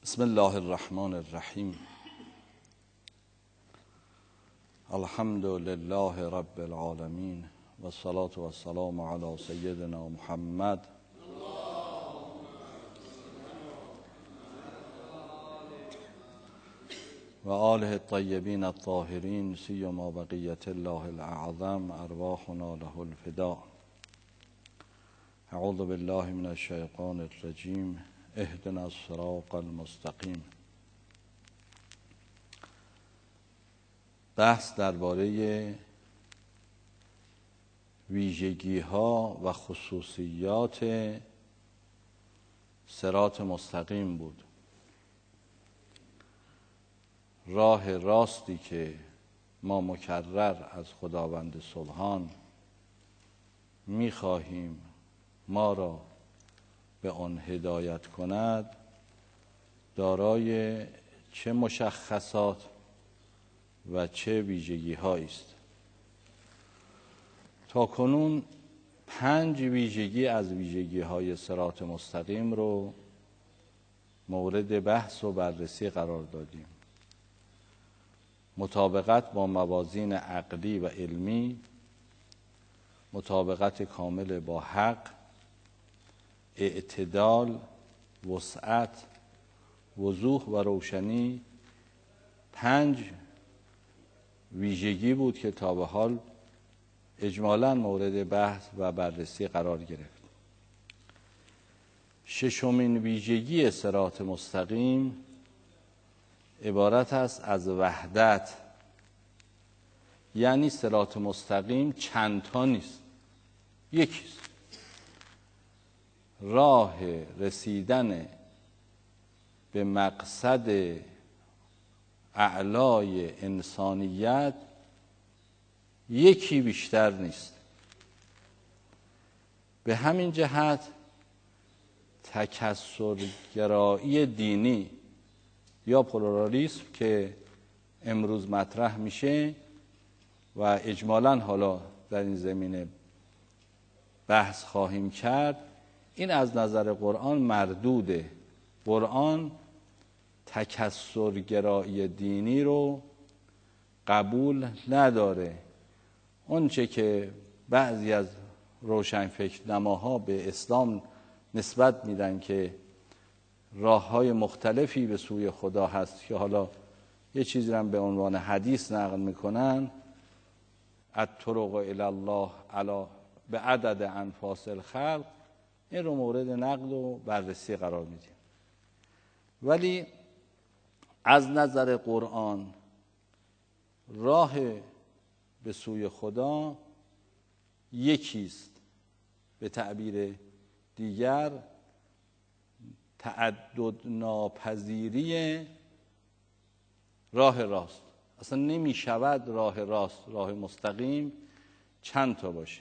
بسم الله الرحمن الرحیم. الحمد لله رب العالمین و الصلاة و السلام علی سیدنا محمد و آله الطیبین الطاهرین سیما بقیة الله الاعظم ارواحنا له الفداء. اعوذ بالله من الشیطان الرجیم. اهدنا الصراط المستقیم. بحث درباره ویژگی ها و خصوصیات صراط مستقیم بود. راه راستی که ما مکرر از خداوند سبحان می‌خواهیم ما را به آن هدایت کند دارای چه مشخصات و چه ویژگی هایی است. تا کنون 5 ویژگی از ویژگی های صراط مستقیم رو مورد بحث و بررسی قرار دادیم. مطابقت با موازین عقلی و علمی، مطابقت کامل با حق، اعتدال، وسعت، وضوح و روشنی 5 ویژگی بود که تا به حال اجمالاً مورد بحث و بررسی قرار گرفت. 6مین ویژگی صراط مستقیم عبارت است از وحدت، یعنی صراط مستقیم چند تا نیست، یکیست. راه رسیدن به مقصد اعلای انسانیت یکی بیشتر نیست. به همین جهت تکثرگرایی دینی یا پلورالیسم که امروز مطرح میشه و اجمالاً حالا در این زمینه بحث خواهیم کرد، این از نظر قرآن مردوده. قرآن تکثرگرایی دینی رو قبول نداره. اونچه که بعضی از روشنفکرنماها به اسلام نسبت میدن که راه‌های مختلفی به سوی خدا هست که حالا یه چیزی رو به عنوان حدیث نقل میکنن، الطرق الی الله علی به عدد انفاس الخلق، این رو مورد نقد و بررسی قرار میدیم. ولی از نظر قرآن راه به سوی خدا یکیست. به تعبیر دیگر تعدد ناپذیری راه راست. اصلا نمی شود راه راست، راه مستقیم چند تا باشه.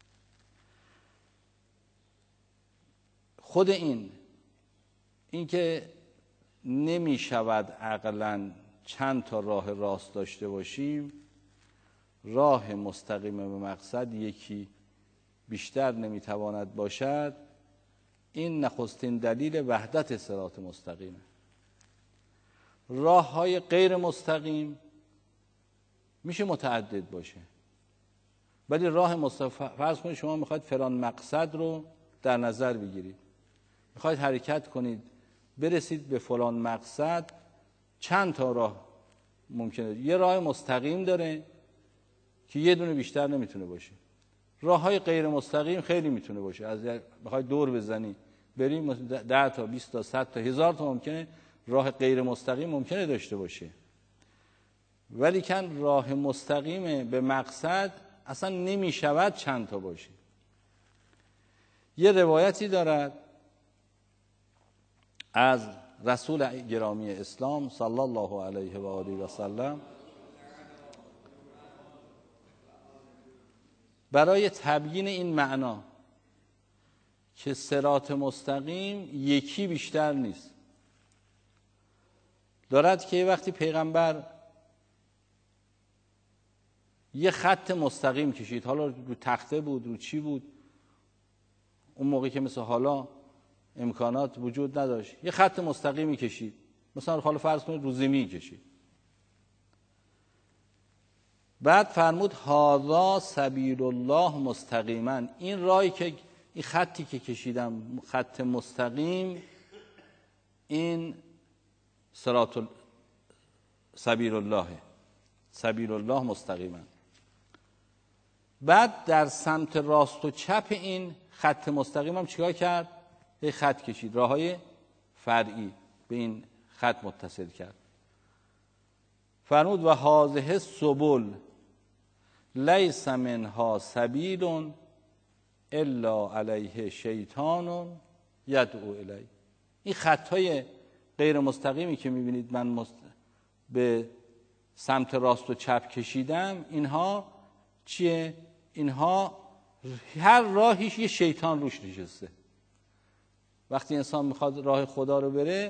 خود این که نمی شود عقلاً چند تا راه راست داشته باشیم، راه مستقیم به مقصد یکی بیشتر نمی تواند باشد، این نخستین دلیل وحدت صراط مستقیمه. راه های غیر مستقیم میشه متعدد باشه، ولی راه مستقیم، فرض کنید شما میخواید فلان مقصد رو در نظر بگیرید، میخواید حرکت کنید برسید به فلان مقصد، چند تا راه ممکنه. یه راه مستقیم داره که یه دونه بیشتر نمیتونه باشه. راه های غیر مستقیم خیلی میتونه باشه. از بخواید دور بزنی بریم 10 تا 20 تا 100 تا 1000 تا ممکنه راه غیر مستقیم ممکنه داشته باشه، ولی کن راه مستقیم به مقصد اصلا نمیشود چند تا باشه. یه روایتی دارد از رسول گرامی اسلام صلی الله علیه و آله و سلم برای تبیین این معنا که صراط مستقیم یکی بیشتر نیست. دارد که وقتی پیغمبر یه خط مستقیم کشید، حالا رو تخته بود، رو چی بود، اون موقع که مثل حالا امکانات وجود نداشت، یه خط مستقیمی کشید مثلا حالا فرض کنید روزی میکشید. بعد فرمود هذا سبیل الله مستقیما، این راهی که این خطی که کشیدم خط مستقیم، این صراط سبیل الله، سبیل الله مستقیما. بعد در سمت راست و چپ این خط مستقیم هم چیکار کرد؟ یه خط کشید، راههای فرعی به این خط متصل کرد. فرمود و هذه السبل لیس منها سبیل الا علیه شیطان یدعو الیه. این خطهای غیر مستقیمی که میبینید من به سمت راست و چپ کشیدم، اینها چیه؟ اینها هر راهیش یه شیطان روش نشسته. وقتی انسان میخواد راه خدا رو بره،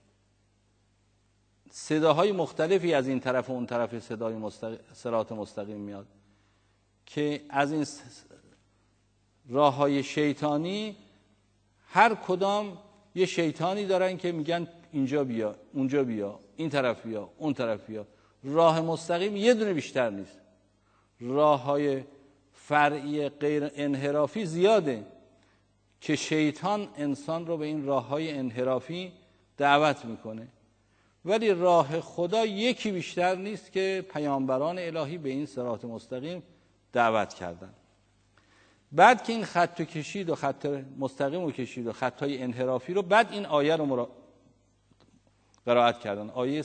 صداهای مختلفی از این طرف و اون طرف صدای صراط مستقیم میاد که از این راههای شیطانی هر کدام یه شیطانی دارن که میگن اینجا بیا، اونجا بیا، این طرف بیا، اون طرف بیا. راه مستقیم یه دونه بیشتر نیست. راههای فرعی غیر انحرافی زیاده که شیطان انسان رو به این راههای انحرافی دعوت میکنه، ولی راه خدا یکی بیشتر نیست که پیامبران الهی به این صراط مستقیم دعوت کردن. بعد که این خط رو کشید و خط مستقیم رو کشید و خطهای انحرافی رو، بعد این آیه رو قرائت کردن. آیه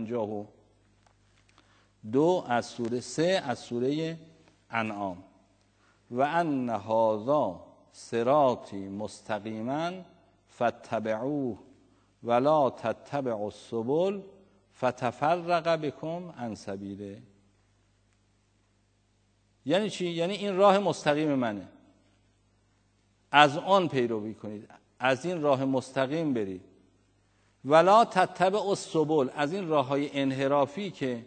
152 از سوره 3 از سوره انعام. و ان هذا صراطی مستقیما فاتبعوه ولا تتبعوا السبل فتفرق بكم عن سبیله. یعنی چی؟ یعنی این راه مستقیم منه، از آن پیروی کنید، از این راه مستقیم برید. ولا تتبعوا السبل، از این راههای انحرافی که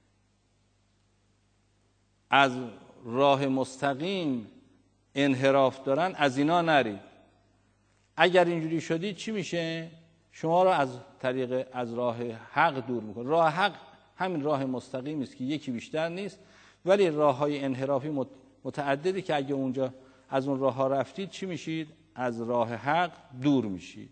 از راه مستقیم انحراف دارن، از اینا نرید. اگر اینجوری شدید چی میشه؟ شما رو از راه حق دور میکنه. راه حق همین راه مستقیمی است که یکی بیشتر نیست، ولی راههای انحرافی متعددی که اگه اونجا از اون راه ها رفتید چی میشید؟ از راه حق دور میشید.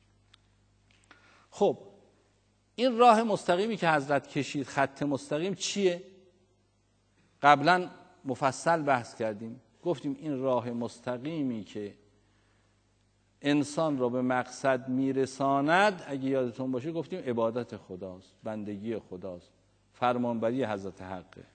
خب این راه مستقیمی که حضرت کشید، خط مستقیم چیه؟ قبلا مفصل بحث کردیم، گفتیم این راه مستقیمی که انسان را به مقصد میرساند، اگه یادتون باشه گفتیم عبادت خداست، بندگی خداست، فرمانبری حضرت حقه.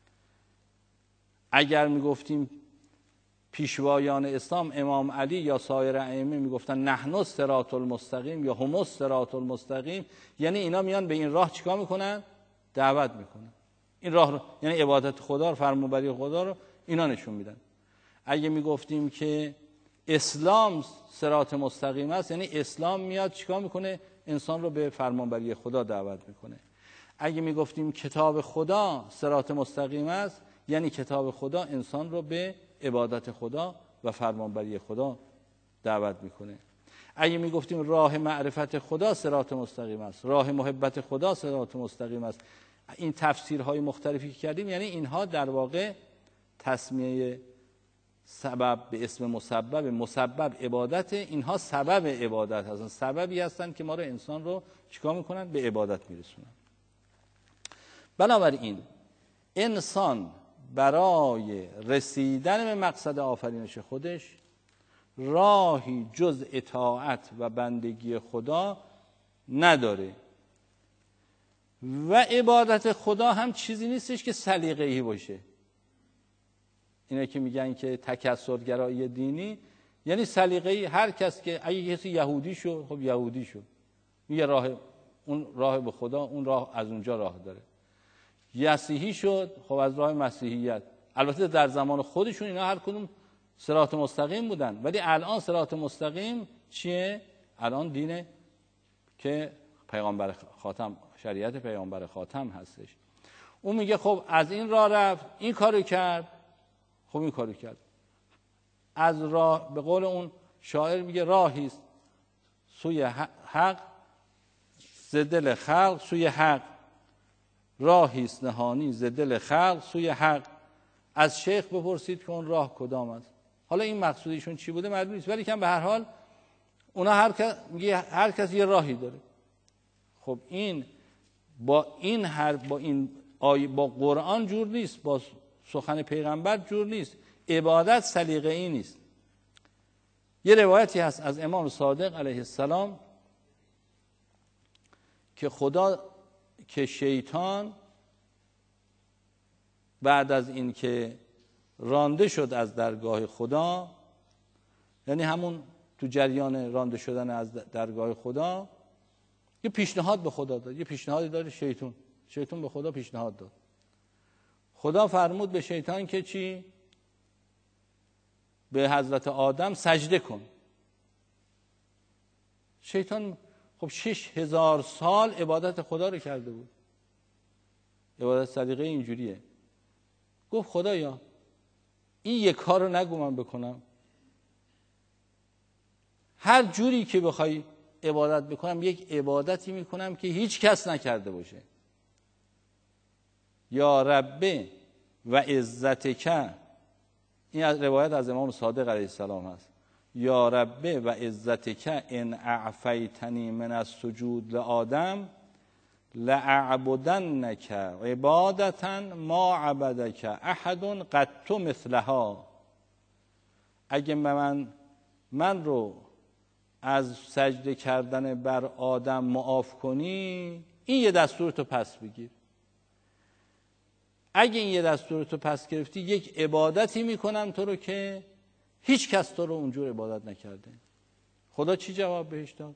اگر میگفتیم پیشوایان اسلام، امام علی یا سایر ائمه میگفتن نحن الصراط المستقیم یا هم الصراط المستقیم، یعنی اینا میان به این راه چیکار میکنن؟ دعوت میکنن. این راه رو، یعنی عبادت خدا رو، فرمانبری خدا رو اینا نشون میدن. اگه میگفتیم که اسلام صراط مستقیم است، یعنی اسلام میاد چیکار میکنه؟ انسان رو به فرمانبری خدا دعوت میکنه. اگه میگفتیم کتاب خدا صراط مستقیم است، یعنی کتاب خدا انسان رو به عبادت خدا و فرمانبری خدا دعوت میکنه. اگه میگفتیم راه معرفت خدا صراط مستقیم است، راه محبت خدا صراط مستقیم است، این تفسیرهای مختلفی که کردیم، یعنی اینها در واقع تسمیه سبب به اسم مسبب عبادت، اینها سبب عبادت هستن، سببی هستن که ما رو، انسان رو چیکار میکنن؟ به عبادت میرسونن. بنابراین انسان برای رسیدن به مقصد آفرینش خودش راهی جز اطاعت و بندگی خدا نداره و عبادت خدا هم چیزی نیستش که سلیقه‌ای باشه. اینا که میگن که تکثرگرایی دینی یعنی سلیقه‌ای، هر کس که اگه کسی یهودی شو، خب یهودی شو، یه راه، اون راه به خدا، اون راه از اونجا راه داره. مسیحی شد، خب از راه مسیحیت. البته در زمان خودشون اینا هر کدوم صراط مستقیم بودن، ولی الان صراط مستقیم چیه؟ الان دینه که پیامبر خاتم، شریعت پیامبر خاتم هستش. اون میگه خب از این راه رفت، این کارو کرد، خب این کارو کرد. از راه، به قول اون شاعر میگه راهی است سوی حق ز دل خلق سوی حق، راهی است نهانی ز دل خلق سوی حق. از شیخ بپرسید که اون راه کدام است. حالا این مقصودشون چی بوده معلوم نیست، ولی که به هر حال اونا هر کس یه راهی داره. خب این با قرآن جور نیست، با سخن پیغمبر جور نیست. عبادت سلیقه ای نیست. یه روایتی هست از امام صادق علیه السلام که شیطان بعد از این که رانده شد از درگاه خدا، یعنی همون تو جریان رانده شدن از درگاه خدا، یه پیشنهاد به خدا داد. یه پیشنهادی داد شیطان به خدا پیشنهاد داد. خدا فرمود به شیطان که چی؟ به حضرت آدم سجده کن. شیطان خب 6000 سال عبادت خدا رو کرده بود. عبادت سلیقه اینجوریه. گفت خدایا این یک کار رو نگو من بکنم، هر جوری که بخوای عبادت بکنم یک عبادتی میکنم که هیچ کس نکرده باشه. یا رب و عزتک، این از روایت از امام صادق علیه السلام هست. یا رب و عزتک ان اعفیتنی من السجود لآدم لأعبدنک عبادتا ما عبدک احد قط مثلها. اگه من رو از سجده کردن بر آدم معاف کنی، این یه دستور تو پس بگیر. اگه این یه دستور تو پس گرفتی، یک عبادتی میکنم تو رو که هیچ کس تو رو اونجور عبادت نکرده. خدا چی جواب بهش داد؟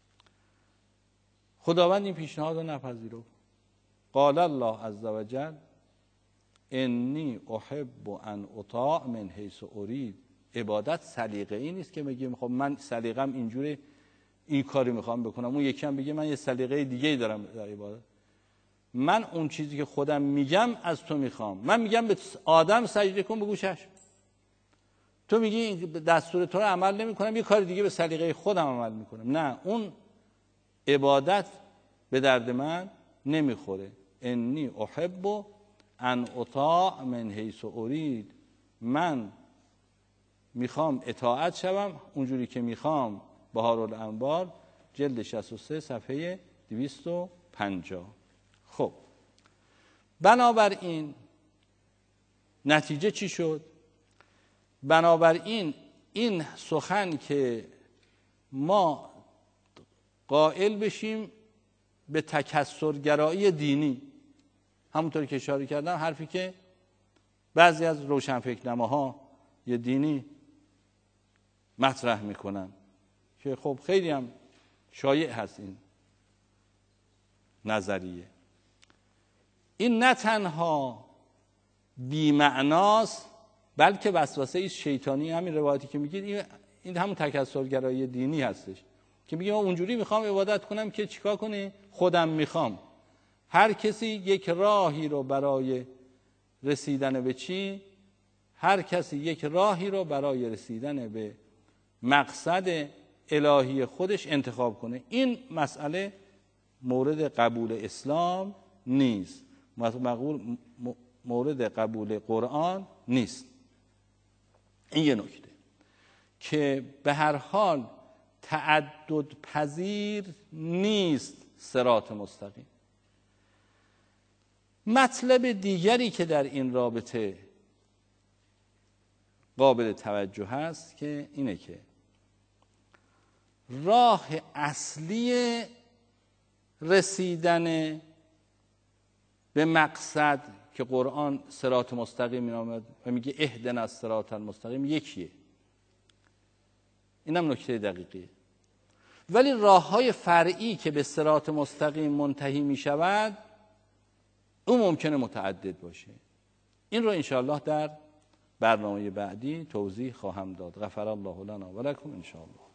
خداوند این پیشنهاد رو نپذیرفت. قال الله عز وجل انی احب ان اطاع من حیث ارید. عبادت سلیقه ای نیست که بگیم خب من سلیقه‌م اینجوره، این کاری میخوام بکنم. اون یکی هم بگه من یه سلیقه دیگه ای دارم در عبادت. من اون چیزی که خودم میگم از تو میخوام. من میگم به آدم سجده کن، بگو چشم. تو میگی دستور تو رو عمل نمیکنم، یه کار دیگه به سلیقه خودم عمل میکنم. نه، اون عبادت به درد من نمیخوره. انی احب ان اطاع من حیث ارید. من میخوام اطاعت شوم اونجوری که میخوام. بهارالانوار جلد 63 صفحه 250. خب بنابراین نتیجه چی شد؟ بنابراین این سخن که ما قائل بشیم به تکثرگرایی دینی، همونطور که اشاره کردم، حرفی که بعضی از روشنفکرنماها یه دینی مطرح میکنن که خب خیلی هم شایع هست این نظریه، این نه تنها بی‌معناست بلکه وسوسه شیطانی. همین روایتی که میگید این همون تکثرگرایی دینی هستش که میگه من اونجوری میخوام عبادت کنم که چیکار کنه؟ خودم میخوام. هر کسی یک راهی رو برای رسیدن به چی؟ هر کسی یک راهی رو برای رسیدن به مقصد الهی خودش انتخاب کنه. این مسئله مورد قبول اسلام نیست، مورد قبول قرآن نیست. این یه نکته که به هر حال تعدد پذیر نیست صراط مستقیم. مطلب دیگری که در این رابطه قابل توجه هست که اینه که راه اصلی رسیدن به مقصد که قرآن صراط مستقیم می‌نامد و میگه اهدنا الصراط المستقیم یکیه. اینم نکته دقیقیه. ولی راه‌های فرعی که به صراط مستقیم منتهی می‌شود اون ممکنه متعدد باشه. این رو انشاءالله در برنامه بعدی توضیح خواهم داد. غفر الله لنا و لکم انشاءالله.